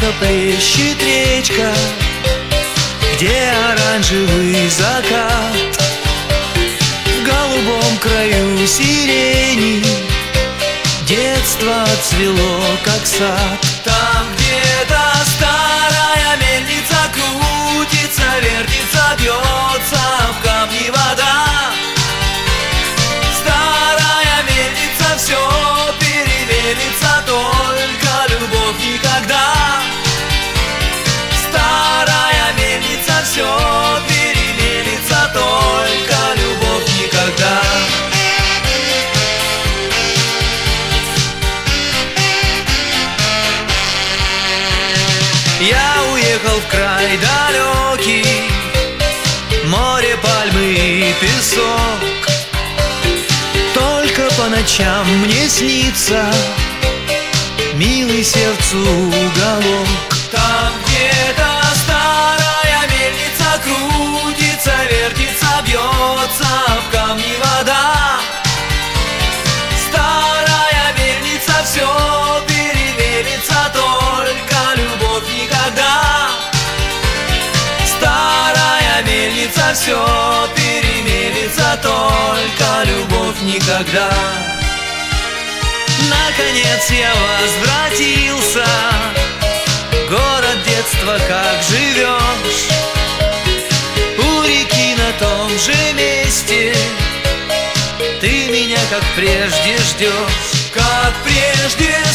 Тихо плещет речка, где оранжевый закат. В голубом краю сирени детство цвело, как сад. Там где-то старая мельница крутится, вертится, бьется в камни вода. Старая мельница все перемелится, только любовь никогда. Старая мельница все перемелится, только любовь никогда. Я уехал в край далекий, море, пальмы и песок. Только по ночам мне снится милый сердцу уголок. Там где-то старая мельница крутится, вертится, бьется в камни вода. Старая мельница все перемелится, только любовь никогда. Старая мельница все перемелится, только любовь никогда. Наконец я возвратился, город детства, как живешь. У реки на том же месте ты меня, как прежде, ждешь. Как прежде